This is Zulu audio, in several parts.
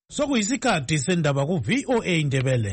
Sokuyisikhathi sendaba ku VOA Indebele.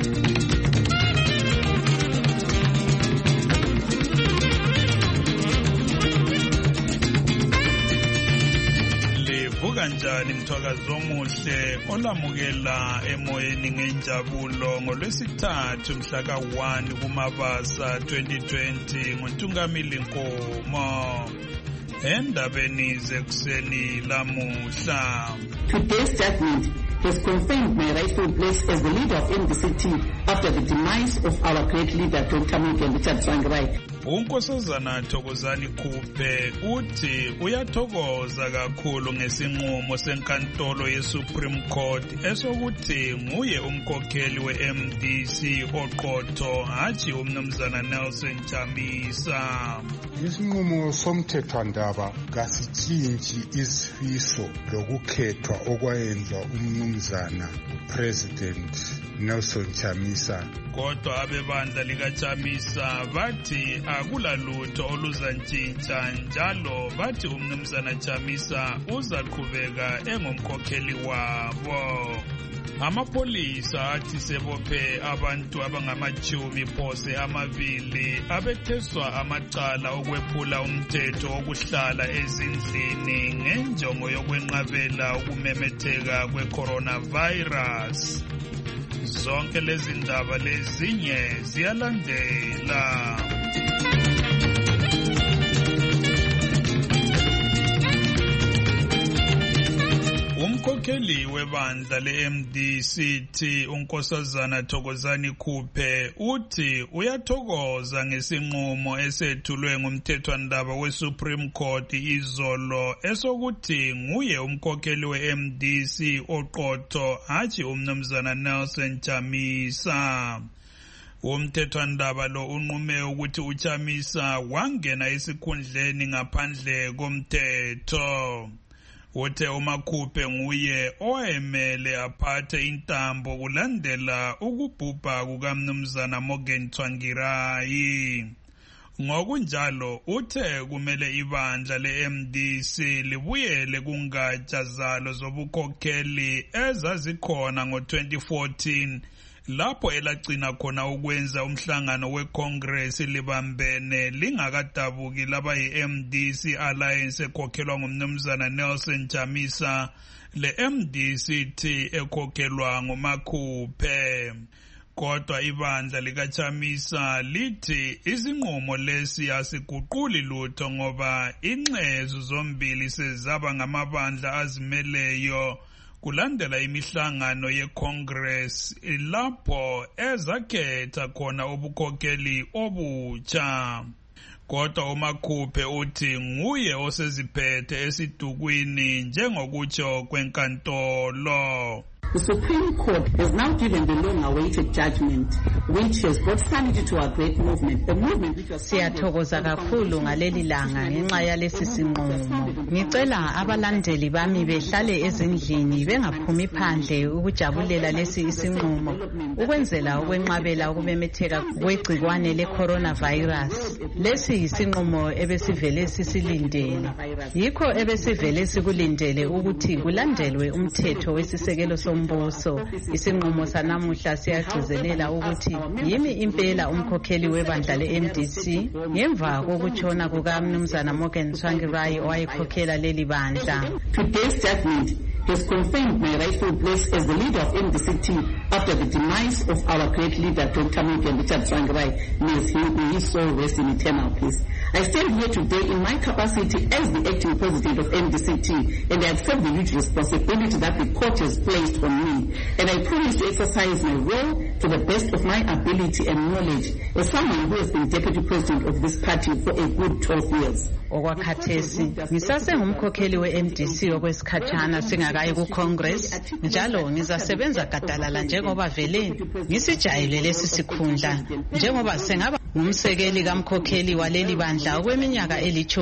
Kanjani mthwakazo omuhle olamukela emoyeni ngenjabulo ngolwesithathu mhla ka-1 kuMabasa 2020 nguNtungamili Nkomo endabeni zekuseni lamuhla. Today's judgment has confirmed my rightful place as the leader of MDC-T after the demise of our great leader Dr. Mugen Richard Tsvangirai. Unkosazana Thokozani Khuphe uthi uyathokoza kakhulu ngesinqumo senkantolo yeSupreme Court esokuthi nguye umkhokheli weMDC oqotho hatshi umnumzana Nelson Chamisa. Isinqumo somthethwandaba kasitshintshi isifiso lokukhethwa okwayenza umnumzana President Nelson Chamisa. Kodwa abebandla likaChamisa bathi akulalutho oluzantshintsha njalo bathi umnumzana Chamisa uzaqhubeka engumkhokheli wabo. Amapolisa athi sebophe abantu abangamachumi phose amabili abetheswa amacala okwephula umthetho wokuhlala ezindlini ngenjongo yokwenqabela ukumemetheka kwe-coronavirus. Zonke lezi ndaba lezinye ziyalandela. Umkhokheli webandla le-MDC-T unkosazana Thokozani Khuphe uthi uyathokoza ngesinqumo esethulwe ngumthethwandaba we-Supreme Court izolo esokuthi nguye umkhokheli we-MDC oqotho hatshi umnumzana Nelson Chamisa. Umthethwandaba lo unqume ukuthi uChamisa wangena esikhundleni ngaphandle komthetho. Uthe uMakhuphe nguye owayemele aphathe intambo kulandela ukubhubha kukamnumzana Mugen Tsvangirai. Ngokunjalo uthe kumele ibandla le-MDC libuyele kungatsha zalo zobukhokheli ezazikhona ngo-2014 lapho elagcina khona ukwenza umhlangano weCongress libambene lingakadabuki laba yi-MDC Alliance ekhokhelwa ngumnumzana Nelson Chamisa le-MDC-T ekhokhelwa nguMakhuphe. Kodwa ibandla likaChamisa lithi isinqumo lesi asiguquli lutho ngoba inxezu zombili sezaba ngamabandla azimeleyo kulandela imihlangano yeCongress lapho ezakhetha khona ubukhokheli obutsha. Kodwa uMakhuphe uthi nguye oseziphethe esidukwini njengokutsho kwenkantolo. The Supreme Court has now given the long-awaited judgment, which has brought sanity to our great movement. The movement which was siyathokoza kakhulu ngaleli langa ngenxa yalesi sinqumo. Ngicela abalandeli bami behlale ezindlini bengaphumi phandle ukujabulela lesi isinqumo ukwenzela ukwenqabela ukumemetheka kwegcikwane le-coronavirus. Lesi isinqumo ebesivele sisilindele. Yikho ebesivele sikulindele ukuthi kulandelwe umthetho wesisekelo sombuso. Isinqumo sanamuhla siyagcizelela ukuthi yimi impela umkhokheli webandla le-MDC ngemva kokutshona kukamnumzana Mugen Tsvangirai owayekhokhela leli bandla. Today's judgment has confirmed my rightful place as the leader of MDC-T after the demise of our great leader Dr. Mugen Richard Tsvangirai. May his soul rest in eternal peace. I stand here today in my capacity as the acting president of MDC-T, and I accept the huge responsibility that the court has placed on me, and I promise to exercise my role to the best of my ability and knowledge as someone who has been deputy president of this party for a good 12 years. Okwakhathesi ngisasengumkhokheli we-MDC okwesikhatshana singakayi ku-Congress njalo ngizasebenza gadalala njengoba vele ngisijayele lesi sikhundla njengoba sengaba ngumsekeli kamkhokheli waleli bandla okweminyaka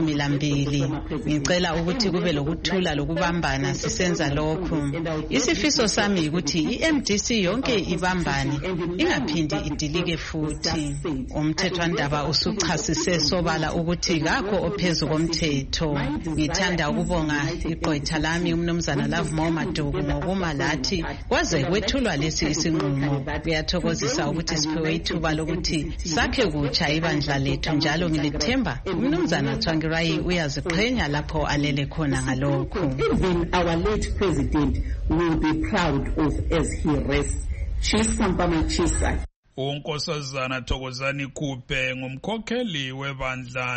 eli-12. Ngicela ukuthi kube lokuthula lokubambana sisenza lokhu. Isifiso sami ukuthi i-MDC yonke ibambane ingaphindi idilike futhi. Umthethwandaba usuchasise sobala ukuthi kakho ophezu komthetho. Ngithanda ukubonga igqwetha lami umnumzana Lovemore Maduku ngokuma lathi kwaze kwethulwa lesi isinqumo. Kuyathokozisa ukuthi siphiwe ithuba lokuthi sakhe kutsha ibandla lethu njalo ngilithemba umnumzana Tsvangirai uyaziqhenya lapho alele khona ngalokho. Even our late president will be proud of as he rests. Chisampama Chisa. uNkosazana Thokozani Khuphe ngumkhokheli webandla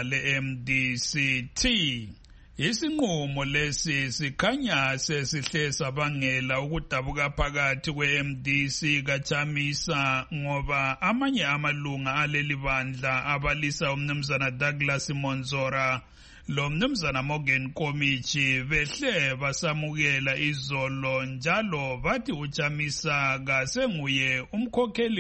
le-MDCT. Isinqumo lesi sikhanya sesihle sabangela ukudabuka phakathi kwe-MDC kaChamisa ngoba amanye amalunga aleli bandla abalisa umnumzana Douglas Monzora lo mnumzana Morgan Komichi behle basamukela izolo njalo bathi uChamisa kasenguye umkhokheli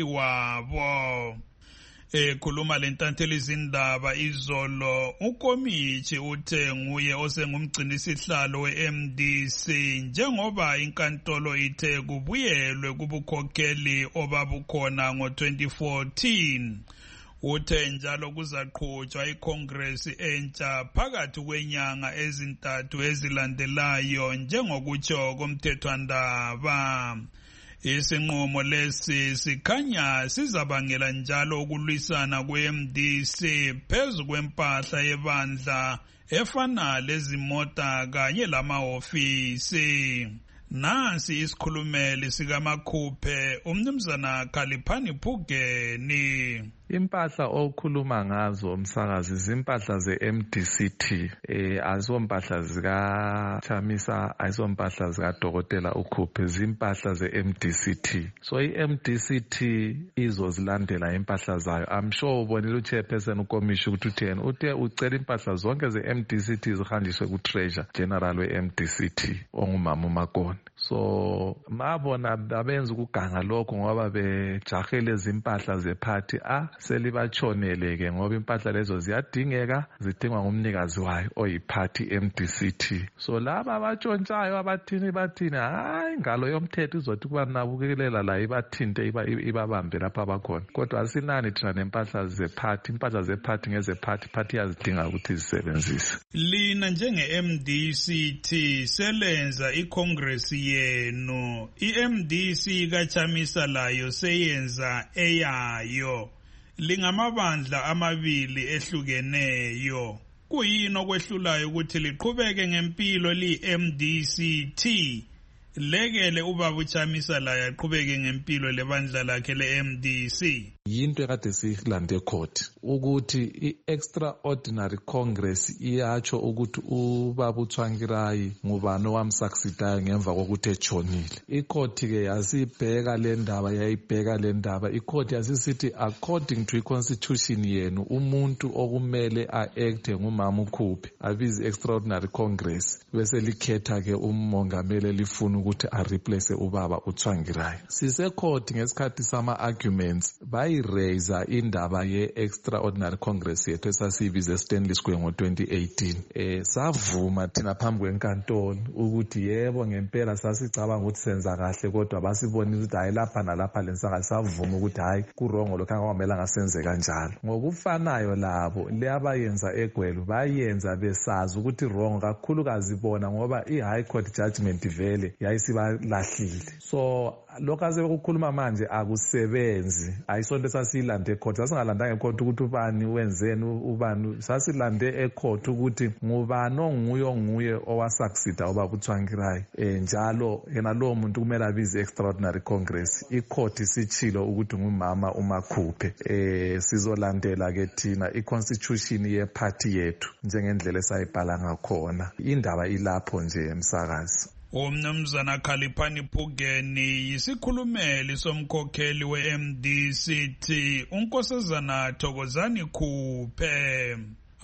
wabo. Ekhuluma lentatheli izindaba izolo uKomichi uthe nguye osengumgcinisihlalo we-MDC njengoba inkantolo ithe kubuyelwe kubukhokheli obabukhona ngo-2014. Uthe njalo kuzaqhutshwa iCongress entsha phakathi kwenyanga ezintathu ezilandelayo njengokutsho komthethwandaba. Isinqumo lesi sikhanya sizabangela njalo ukulwisana kwe-MDC phezu kwempahla yebandla efana lezimota kanye lamahofisi. Nansi isikhulumeli sikaMakhuphe umnumzana Khaliphani Phugeni. Impahla okhuluma ngazo umsakazi izimpahla ze-MDCT azizompahla zika Chamisa azizompahla zika Dokotela uKhuphe izimpahla ze-MDCT. So i-MDCT izozilandela impahla zayo. I'm sure ubonile uchairperson uKomishi ukuthi utheni uthe ucela impahla zonke ze-MDCT zihanjiswe ku-Treasurer General we-MDCT ongumama uMakoni. So mabona abenza ukuganga lokho ngoba bejahele izimpahla zephathi selibachoneleke ngoba impahla lezo ziyadingeka zidingwa ngumnikazi wayo oyiphathi MDCT. So laba abatshontshayo bathini hayi ngalo yomthetho izothi kuba nabukelela la ibathinte ibabambe lapha abakhona. Kodwa asinani thina nempahla zephathi impahla zephathi ngezephathi phathi yazidinga ukuthi zisebenzise. Lina njenge-MDCT selenza iCongress yenu. I-MDC kaChamisa layo seyenza eyayo. Lingamabandla amabili ehlukeneyo. Kuyini okwehlulayo ukuthi liqhubeke ngempilo li-MDCT lekele ubaba uChamisa laye aqhubeke ngempilo lebandla lakhe le-MDC? Yinto ekade siyilande court ukuthi i-extraordinary congress iyatsho ukuthi ubaba uTsvangirai ngubani owamsucceedayo ngemva kokuthi etshonile. Icourt ke yasibheka le ndaba yayibheka le ndaba. Icourt yasisithi according to i-constitution yenu umuntu okumele a-acte ngumama uKhuphe abizi extraordinary congress bese likhetha ke umongameli lifuna ukuthi a-replace ubaba uTsvangirai. Sise-court ngesikhathi sama-arguments raise indaba ye-extraordinary congress yethu esasiyibize Stanley Square ngo-2018. Savuma thina phambi kwenkantolo ukuthi yebo ngempela sasicabanga ukuthi senza kahle kodwa basibonile ukuthi hayi lapha nalapha lensanga savuma ukuthi hayi kurongo lokho angamelanga ngasenze kanjalo. Ngokufanayo labo leyabayenza eGwelo bayenza besazi ukuthi wrong kakhulukazi bona ngoba i-high court judgment vele yayisibalahlile. So lokho asebekukhuluma manje akusebenzi. Ayisonto sasiyilande ecourt. Sasingalandanga ecourt ukuthi ubani wenzeni ubani. Sasilande ecourt ukuthi ngubani onguye owasucceeda ubaba uTsvangirai. Njalo yena lo muntu kumele abize extraordinary congress. Icourt isichilo ukuthi ngumama uMakhuphe. Sizolandela ke thina iconstitution yeparty yethu njengendlela esayibhala ngakhona. Indaba ilapho nje emsakazi. Umnumzana Khaliphani Phugeni yisikhulumeli somkhokheli we-MDCT uNkosazana Thokozani Khuphe.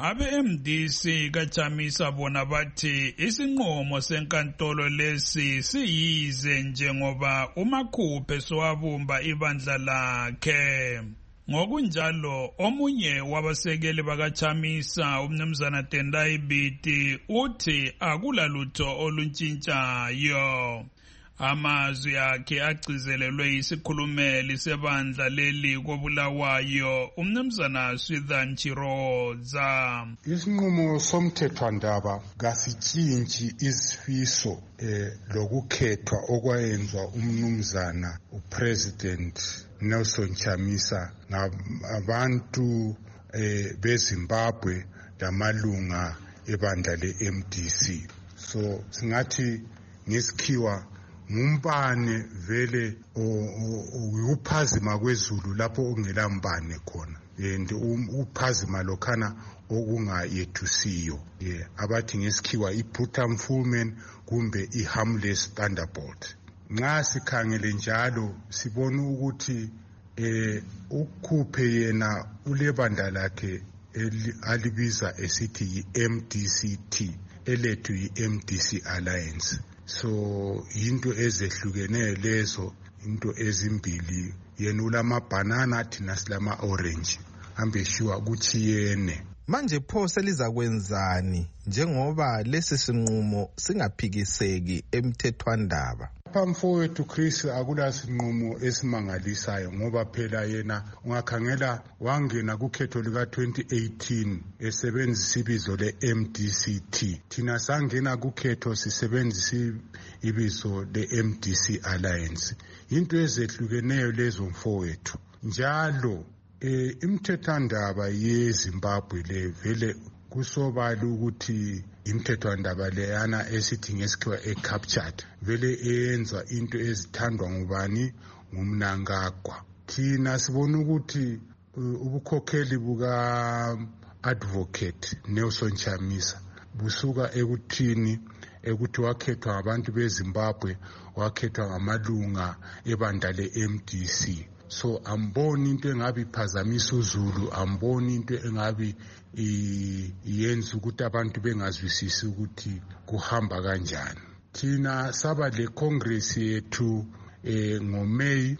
Abe-MDC kaChamisa bona bathi isinqumo senkantolo lesi siyize njengoba uMakhuphe sowabumba ibandla lakhe. Ngokunjalo omunye wabasekeli bakaChamisa umnumzana Tendai Biti uthi akulalutho oluntshintshayo. Amazwi akhe agcizelelwe isikhulumeli sebandla leli koBulawayo umnumzana Swithan Chiroza. Isinqumo somthethwandaba kasitshintshi isifiso lokukhethwa okwayenzwa umnumzana uPresident Nelson Chamisa ngabantu beZimbabwe lamalunga ebandla leMDC. So singathi ngesikhiwa ngumbane vele uphazima kwezulu lapho ongela mbane khona and uphazima lokhana okungayethusiyo abathi ngesikhiwa i-brutal fullman kumbe i-harmless thunderbolt. Nxa sikhangele njalo sibona ukuthi ukhuphe yena ulebandla lakhe alibiza esithi yi-MDCT elethu yi-MDC Alliance. So into ezehlukeneyo lezo, into ezimbili, yena ulamabhanana thina silama orange ambe sure ukuthi yene. Manje pho selizakwenzani njengoba lesi sinqumo singaphikiseki emthethwandaba? Phamfowethu Chris akula sinqumo esimangalisayo ngoba phela yena ungakhangela wangena kukhetho lika 2018 esebenzisa ibizo le-MDCT. Thina sangena kukhetho sisebenzisa ibizo le-MDC Alliance. Into ezehlukeneyo lezo mfowethu. Njalo imthethwandaba yeZimbabwe le vele kusobala ukuthi imthethwandaba leyana esithi ngesikhiwa e-captured vele eyenza into ezithandwa ngubani ngumnangagwa. Thina sibona ukuthi ubukhokheli buka advocate Nelson Chamisa busuka ekuthini ukuthi wakhethwa abantu beZimbabwe, wakhethwa ngamalunga ebandla le-MDC. So amboni into engabi phazamisa uZulu, amboni into engabi yenza ukuthi abantu bengazwisisi ukuthi kuhamba kanjani. Thina saba le Congress yethu ngoMay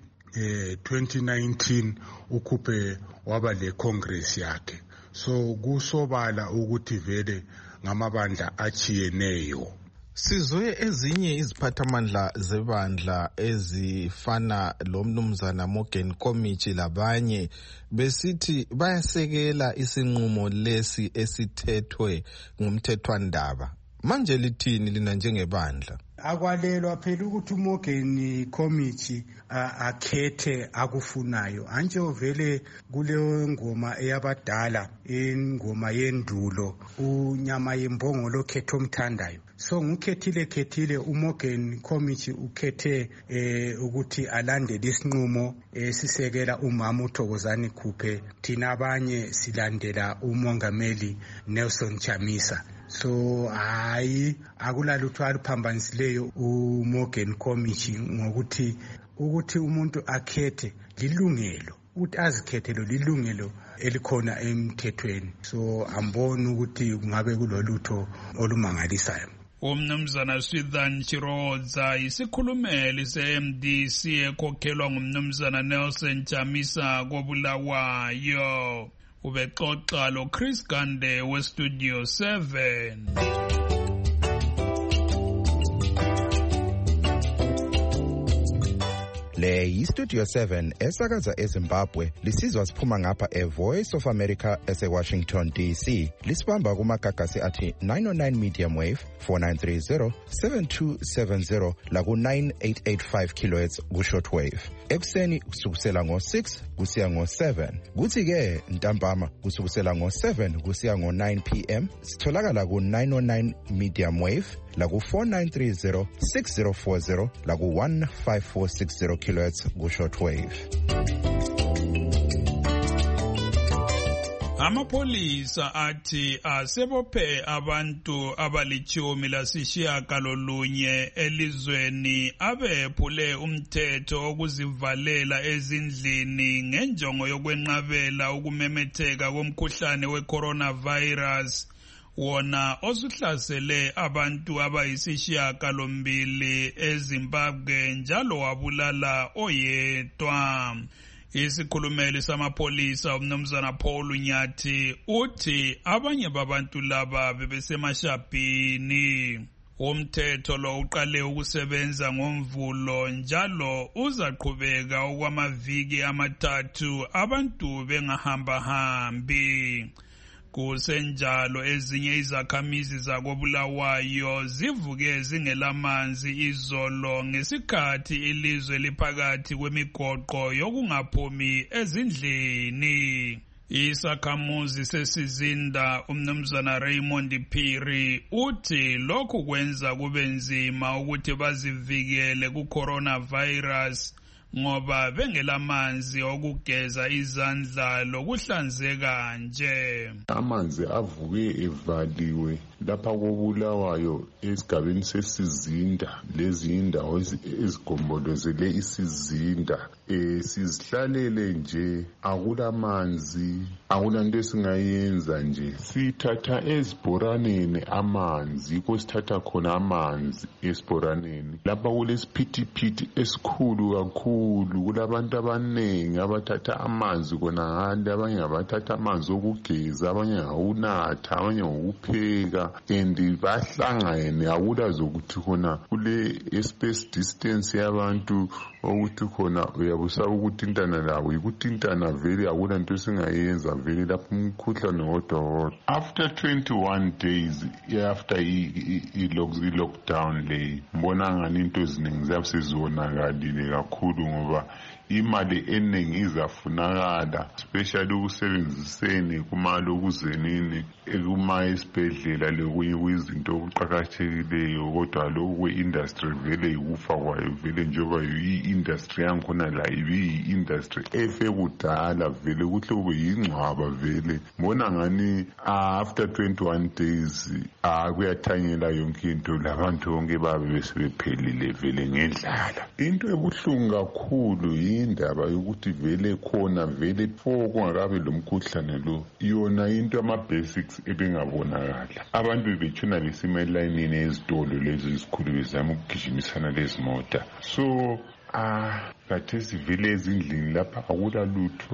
2019 ukhuphe waba le Congress yakhe. So kusobala ukuthi vele ngamabandla achiyeneyo. Sizwe ezinye iziphathamandla zebandla ezifana lomnumzana Morgan Komichi labanye besithi bayasekela isinqumo lesi esithethwe ngumthethwandaba. Manje lithini lina njengebandla? Akwalelwa phela ukuthi uMorgan Komichi akhethe akufunayo. Anje vele kuleyo ngoma eyabadala, ingoma yendulo, unyama yembongolo khetho mthandayo. So ngukhethile uMorgan Komichi ukhethe ukuthi alandele isinqumo sisekela umama uThokozani Khuphe, thina abanye silandela umongameli Nelson Chamisa. So hayi akulalutho aluphambanisileyo uMorgan Komichi ngokuthi umuntu akhethe lilungelo, ukuthi azikhethelo lilungelo elikhona emthethweni. So amboni ukuthi kungabe kulolutho olumangalisayo. Umnumzana Swithan Chiroza isikhulumeli se-MDC ekhokhelwa ngumnumzana Nelson Chamisa koBulawayo. Ubexoxa lo Chris Gande we Studio 7. Le yi-Studio 7 esakaza eZimbabwe lisizwa siphuma ngapha eVoice of America ese-Washington DC. Lisibamba kumagagasi athi 909 medium wave 4930 7270 laku-9885 kHz ku-shortwave. Ekuseni kusukusela ngo-6 kusiya ngo-7. Kuthi-ke ntambama kusukusela ngo-7 kusiya ngo-9 p.m. sitholakala ku-909 medium wave laku-4930 6040 laku-15460 kHz ku-shortwave. Amapolisa athi asebophe abantu abali-18 elizweni abephule umthetho okuzivalela ezindlini ngenjongo yokwenqabela ukumemetheka komkhuhlane we-coronavirus, wona osuhlasele abantu abayisishiyagalombili eZimbabwe njalo wabulala oyedwa. Isikhulumeli samapholisa umnumzana Paul Nyathi uthi abanye babantu laba bebesemashabhini. Umthetho lo uqale ukusebenza ngoMvulo njalo uzaqhubeka okwamaviki amathathu abantu bengahambahambi. Kusenjalo ezinye izakhamizi zakoBulawayo zivuke zingelamanzi izolo ngesikhathi ilizwe liphakathi kwemigoqo yokungaphumi ezindlini. Isakhamuzi sesizinda umnumzana Raymond Phiri uthi lokhu kwenza kube nzima ukuthi bazivikele ku-coronavirus ngoba bengelamanzi okugeza izandla lokuhlanzeka nje. Amanzi avuke evaliwe lapha koBulawayo esigabeni sesizinda, lezi indawo ezigombolozele isizinda. Sizihlalele nje, akulamanzi, akulanto esingayenza nje. Sithatha ezibhoraneni amanzi, yikho sithatha khona amanzi ezibhoraneni. Lapha kulesiphithiphithi esikhulu kakhulu, kulabantu abanengi abathatha amanzi khona ngale, abanye abathatha amanzi okugeza, abanye ngawunatha, abanye ngokupheka, and bahlangene. Akula zokuthi khona kule space distance yabantu ukuthi khona uyabusaba ukuthintana lawo, yikuthintana vele akula nto esingayenza vele lapho umkhuhlane wodwa. After 21 days after i-lockdown le, mbona ngani into eziningi ziyabe seziwonakalile kakhulu ngoba imali eningi izafunakala, especially ukusebenziseni kumalokuzeni ekuma esibhedlela lokunye kwizinto okuqakathekileyo. Kodwa lokhu kwe-industry vele yikufa kwayo vele, njengoba i-industry yankhona la ibi-industry efe kudala vele, kuhle kube yingcwaba vele. Mbona ngani after 21 days kuyathanyela yonke into, labantu bonke babe besebephelile vele ngendlala. Into ebuhlungu kakhulu indaba yokuthi vele khona vele kungakabe lo mkhuhlane lo, yona into ama-basics ebengabonakala. Abantu bebetshona besima elayinini ezitolo lezi ezikhulu bezama ukugijimisana lezi mota. So khathesi vele ezindlini lapha akula lutho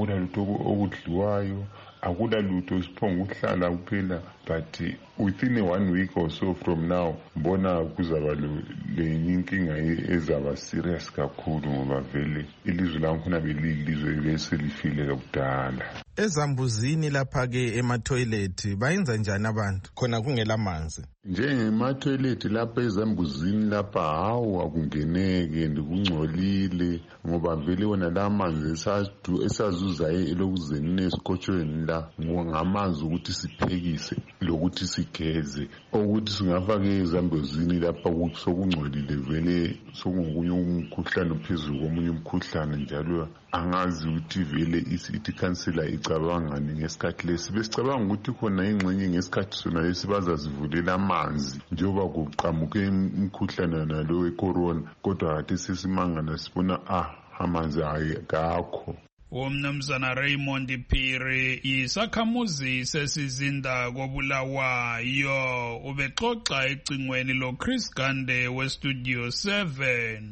okudliwayo, akula lutho, siphonga ukuhlala kuphela. But within 1 week or so from now, mbona kuzaba lenye inkinga ezaba serious kakhulu ngoba vele ilizwe lankhona belilizwe beselifile kudala. Ezambuzini lapha-ke ema-toilet bayenza njani abantu khona kungela manzi? Njengema-toilet lapha ezambuzini lapha hawu akungeneke ndikungcolile ngoba vele wona la manzi esazuzayo elokuzeni esikotshweni la ngamanzi ukuthi siphekise lokuthi sigeze, ukuthi singafake ezambuzini lapha sokungcolile vele, sokungokunye umkhuhlane phezulu komunye umkhuhlane njalo. Angazi ukuthi vele isithi councilor icabangani ngesikhathi lesi. Besicabanga ukuthi khona ingxenye ngesikhathi sona lesi bazazivulela amanzi njengoba kuqhamuke umkhuhlane nalo we-corona, kodwa khathi sesimangana sibona amanzi akakho. Umnumzana Raymond Phiri isakhamuzi sesizinda koBulawayo ubexoxa ecingweni lo Chris Gande we-Studio 7.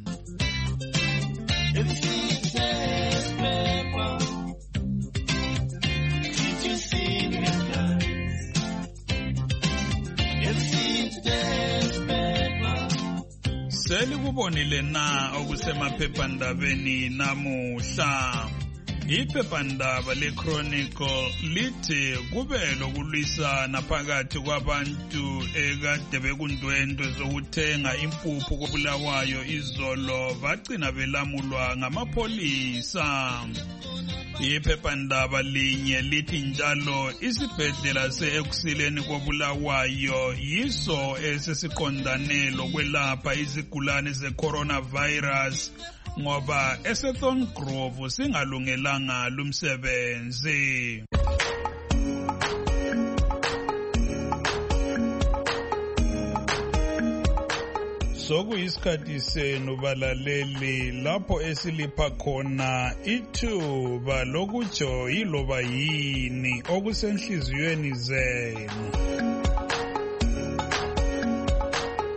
Selikubonile na okusemaphephandabeni namuhla? Iphephandaba leChronicle lithi kube lokulwisana phakathi kwabantu ekade bekundwendwe zokuthenga impuphu koBulawayo izolo bagcina belamulwa ngamapholisa. Iphephandaba linye lithi njalo isibhedlela se-Ekuseni koBulawayo yiso esesiqondane lokwelapha izigulane ze-coronavirus ngoba eSethorn Grove singalungelanga lumsebenzi. Sokuyisikhathi senu balaleli lapho esilipha khona ithuba lokutsho yiloba yini okusenhliziyweni zenu.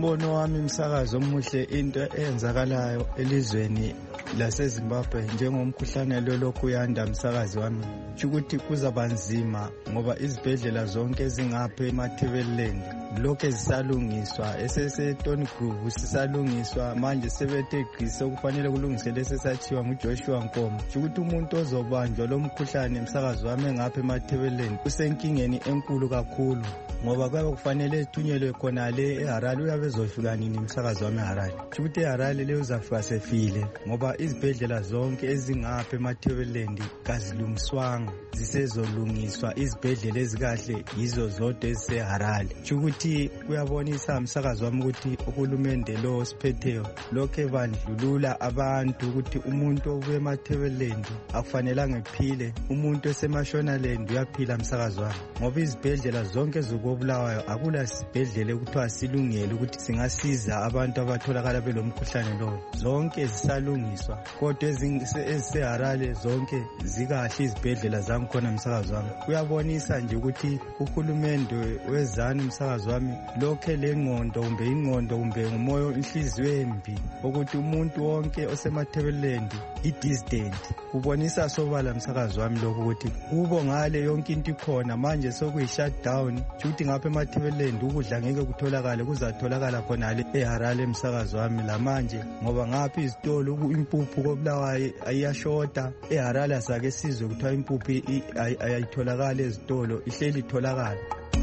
Ngombono wami umsakazo omuhle into eyenzakalayo elizweni laseZimbabwe njengomkhuhlane lokhu uyanda umsakazi wami ukuthi kuzaba nzima ngoba izibhedlela zonke ezingapha eMatabeleland lokho zisalungiswa esese-Stony Groove sisalungiswa manje sebethe gqisi okufanele kulungisele esesathiwa nguJoshua Nkomo ukuthi umuntu ozobanjwa lo mkhuhlane umsakazi wami engapha eMatabeleland usenkingeni enkulu kakhulu ngoba kwabe kufanele ethunyelwe khonale eHarare uyabe ezofika nini umsakazi wami eHarare ukuthi eHarare le uzafika sefile ngoba izibhedlela zonke ezingapha eMatabeleland kazilungiswanga zisezolungiswa izibhedlela ezikahle yizo zodwa eziseHarare ukuthi kuyabonisa umsakazi wami ukuthi uhulumende lo osiphetheyo lokho ebandlulula abantu ukuthi umuntu obuye eMatabeleland akufanelanga ephile umuntu eseMashonaland uyaphila umsakazi wami ngoba izibhedlela zonke zokobulawayo akula sibhedlela ukuthiwa silungele ukuthi singasiza abantu abatholakala belomkhuhlane lo zonke zisalungiswa kodwa eziseHarare zonke zikahle izibhedlela zangikhona umsakazi wami kuyabonisa nje ukuthi uhulumende wezana umsakazi wami lokho lengqondo kumbe ingqondo kumbe ngumoya inhliziyo embi ukuthi umuntu wonke osemaTabeleland i-distant kubonisa sobala umsakazi wami lokho ukuthi kubo ngale yonke into ikhona manje sokuyi-shutdown ukuthi ngapha eMatabeleland ukudla ngeke kutholakale kuzatholakala khonale eHarare umsakazi wami lamanje ngoba ngapha izitolo impuphu kobulawayo ayiyashota eHarare asake sizwe kuthiwa impuphu ayitholakala ezitolo ihleli itholakala.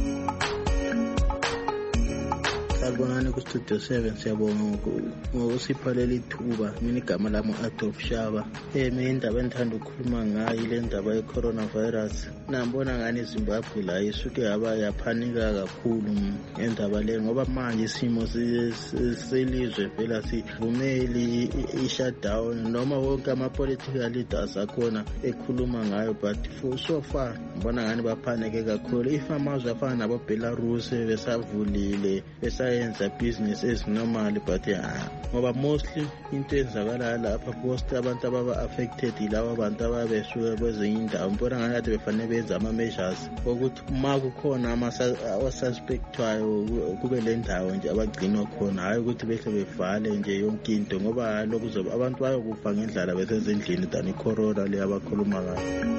Salibonani ku-Studio 7 siyabonga ngokusipha leli thuba mina igama lami Adolf Shaba mina indaba engithanda ukukhuluma ngayo ile ndaba ye-coronavirus nambona ngani eZimbabwe la isuke yaphanika kakhulu ngendaba le ngoba manje isimo selizwe phela sivumeli i-shutdown noma wonke ama-political leaders akhona ekhuluma ngayo but so far ngibona ngani baphanike kakhulu if amazwe afana nabo-Belarus besavulile yenza business as normal but ngoba mostly into ezakala lapha post abantu ababa affected yilabo abantu ababesuka kwezinye indawo mbona ngani kade befanele benza ama measures ukuthi uma kukhona abasuspectwayo kube le ndawo nje abagcinwa khona hayi ukuthi behle bevale nje yonke into ngoba lokho abantu bayokufa ngendlala besezindlini than icorona le abakhuluma ngayo.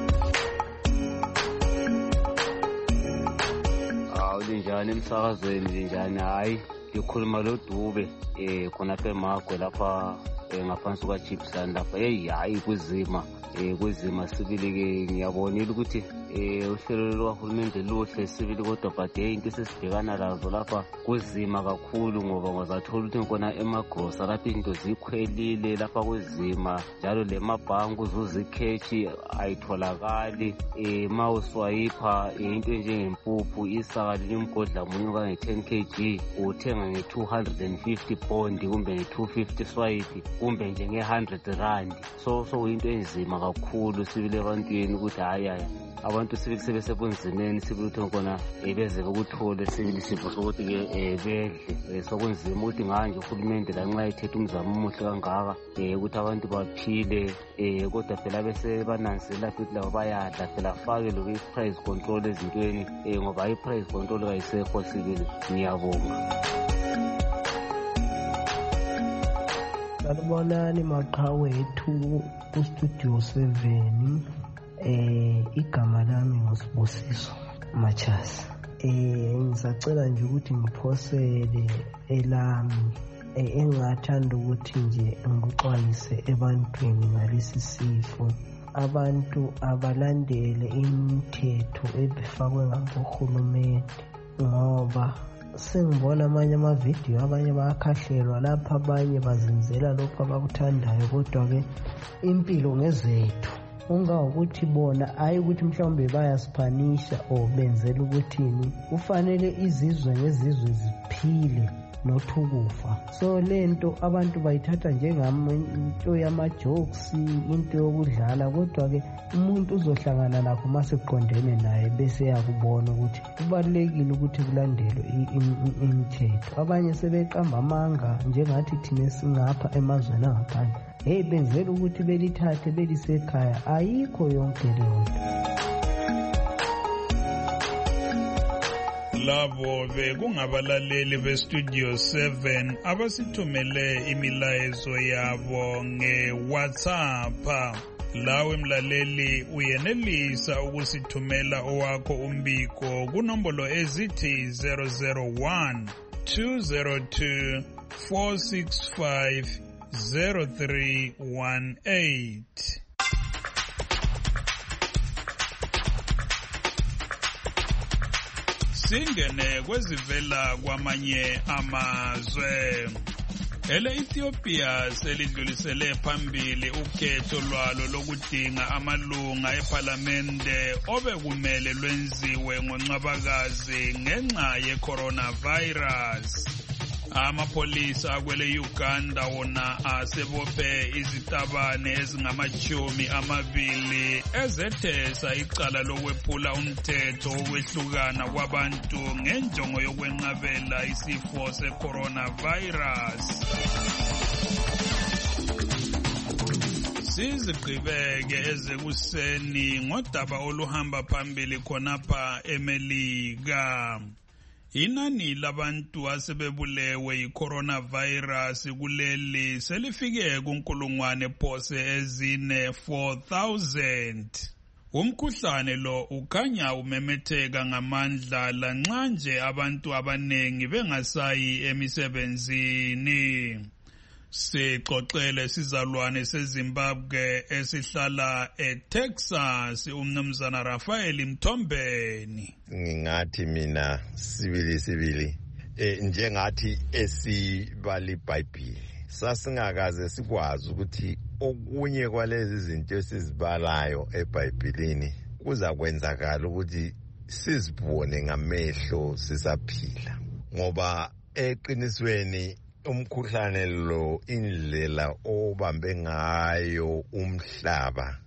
Njani emsakazweni njani hayi ngikhuluma lo Dube khonapha eMagwe lapha ngaphansi kwaChipsland lapha hayi kwizima sibili-ke ngiyabonile ukuthi uhlelo lwahulumende luhle sibili kodwa but into esesibhekana lazo lapha kwizima kakhulu ngoba ngazathola ukuthi ngikona emagrosa lapha into zikhwelile lapha kwizima njalo le mabhanki uzuzikheshi ayitholakali ma uswayipha into enjengempuphu isaka linyumgodla munye kange-10 kg uthenga nge-250 pondi kumbe nge-250 swipe kumbe njenge-100 rand so kuyinto enzima kakhulu sibili ebantwini ukuthi hayi abantu sibili sebesebunzimeni sibili ukuthi khona beze bekuthole sibili sipho sokuthi-ke bedle sokunzima ukuthi nganje uhulumende lanxa ethethe umzamo omuhle kangaka ukuthi abantu baphile kodwa phela bese bananzela futhi labo bayadla phela fake lokhu i-price control ezintweni ngoba i-price control kayisekho sibili. Ngiyabonga. Salibonani maqhawethu ku-Studio 7 igama lami nguSibusiso Machasi. Ngisacela nje ukuthi ngiphosele elami engathanda ukuthi nje ngikuxwayise ebantwini ngalesi sifo. Abantu abalandele imithetho ebifakwe ngabohulumende ngoba sengibona amanye amavidiyo abanye bayakhahlelwa lapha abanye bazinzela lokhu abakuthandayo kodwa-ke impilo ngezethu ungawukuthi bona hayi ukuthi mhlawumbe bayasiphanisha or benzela ukuthini kufanele izizwe ngezizwe ziphile not ukufa. So lento abantu bayithatha njengaminto yama-jokes into yokudlala kodwa-ke umuntu uzohlangana nakho masekuqondene naye bese yakubona ukuthi kubalulekile ukuthi kulandelwe imithetho. Abanye sebeqamba amanga njengathi thina singapha emazweni angaphandle benzela ukuthi belithathe belisekhaya ayikho yonke leyo nto. labo bekungabalaleli bestudio 7 abasithumele imilayezo yabo nge-WhatsApp. Lawe mlaleli uyenelisa ukusithumela owakho umbiko kunombolo ezithi 001 202 465 0318. Singene kwezivela kwamanye amazwe. Ethiopia selidlulisele phambili ukhetho lwalo lokudinga amalunga eParliamente obekumele lwenziwe ngoNcwabakazi ngenxa ye-coronavirus. Amapolisa akwele Uganda wona asebophe izitabane ezingama-20 ezethesa icala lokwephula umthetho wokwehlukana kwabantu ngenjongo yokwenqabela isifo se-coronavirus. Sizigqibeke ezekuseni ngodaba oluhamba phambili khonapha eMelika. Inani labantu asebebulewe yi-coronavirus kuleli selifike kunkulungwane phose ezine 4,000. Umkhuhlane lo ukhanya umemetheka ngamandla lanxa nje abantu abanengi bengasayi emisebenzini. Sixoxele sizalwane seZimbabwe esihlala eTexas umnumzana Rafael Mthombeni. Ngingathi mina sibili njengathi esibala iBhayibheli sasingakaze sikwazi ukuthi okunye kwalezi zinto esizibalayo eBhayibhelini kuza kwenzakala ukuthi sizibone ngamehlo sisaphila, ngoba eqinisweni umkhuhlane lo indlela obambe ngayo umhlaba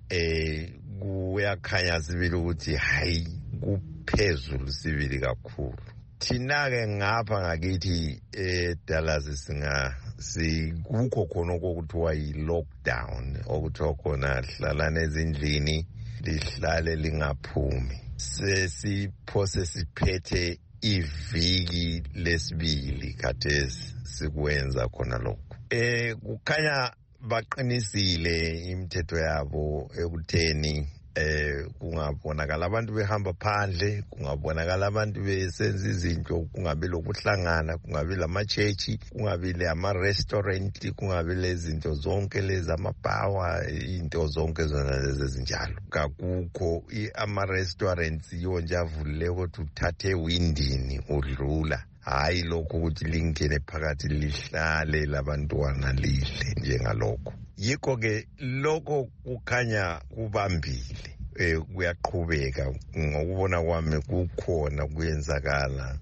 kuyakhanya sibili ukuthi hayi kuphezulu sibili kakhulu. Thina-ke ngapha ngakithi eDallas sikukho khona okuthiwa yi-lockdown, okuthiwa khona hlalane ezindlini lihlale lingaphumi. Sesiphose siphethe iviki lesibili khathesi sikwenza khona lokho. Kukhanya baqinisile imithetho yabo ekutheni kungabonakala abantu behamba phandle, kungabonakala abantu besenza izinto, kungabi lokuhlangana, kungabi lama-church, kungabi lama-restaurant, kungabi lezinto zonke lezi amapawa, into zonke zona lezi ezinjalo. Kakukho ama-restaurants yiwo nje avulile ukuthi uthathe ewindini udlula, hayi lokho ukuthi lingene phakathi lihlale labantwana lidle njengalokho. Yikho-ke lokho kukhanya kubambile, kuyaqhubeka ngokubona kwami kukhona kuyenzakala.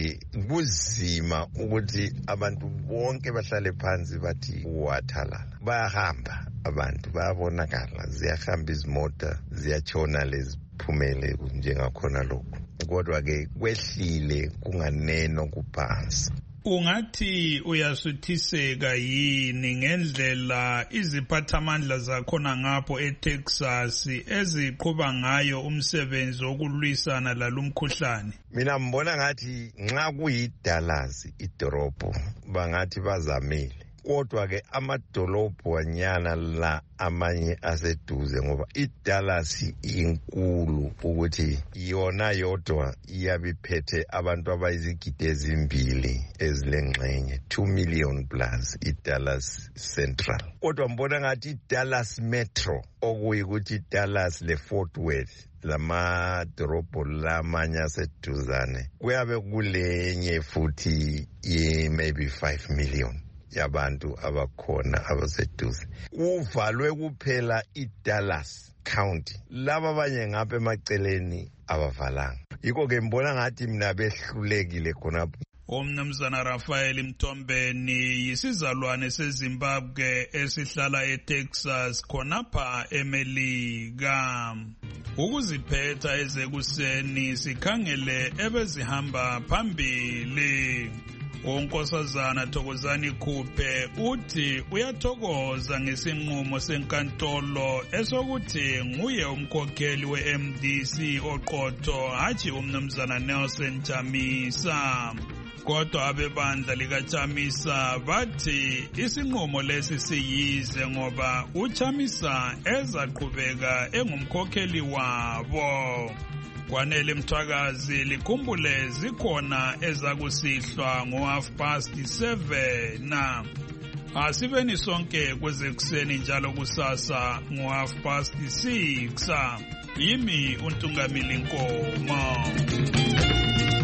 Kuzima ukuthi abantu bonke bahlale phansi bathi wathalala. Bayahamba abantu, bayabonakala, ziyahamba izimota, ziyatshona leziphumele njengakhona lokho. Kodwa-ke kwehlile kunganeno kuphansi. Ungathi uyasuthiseka yini ngendlela iziphathamandla zakhona ngapho eTexas eziqhuba ngayo umsebenzi wokulwisana lalumkhuhlane? Mina mbona ngathi nxa kuyiDallas idorobho bangathi bazamile, kodwa-ke amadolobho anyana la amanye aseduze, ngoba iDallas inkulu ukuthi yona yodwa iyabe iphethe abantu abayizigidi ezimbili ezilengxenye, 2 million plus iDallas Central. Kodwa mbona ngathi iDallas Metro, okuyikuthi iDallas leFort Worth, lamadorobho lamanye aseduzane, kuyabe kulenye futhi maybe 5 million yabantu abakhona abaseduze. Kuvalwe kuphela iDallas County, laba abanye ngapha emaceleni abavalanga. Yikho-ke mbona ngathi mina behlulekile khonapho. Umnumzana Rafael Mthombeni yisizalwane seZimbabwe esihlala eTexas khonapha eMelika. Ukuziphetha ezekuseni sikhangele ebezihamba phambili. unkosazana Thokozani Khuphe uthi uyathokoza ngesinqumo senkantolo esokuthi nguye umkhokheli we-MDC oqotho hatshi umnumzana Nelson Chamisa. Kodwa abebandla likaChamisa bathi isinqumo lesi siyize ngoba uChamisa ezaqhubeka engumkhokheli wabo. Kwanele Mthwakazi likhumbule zikhona ezakusihlwa ngo7:30. Asibeni sonke kwezekuseni njalo kusasa ngo6:30. Yimi uNtungamili Nkomo.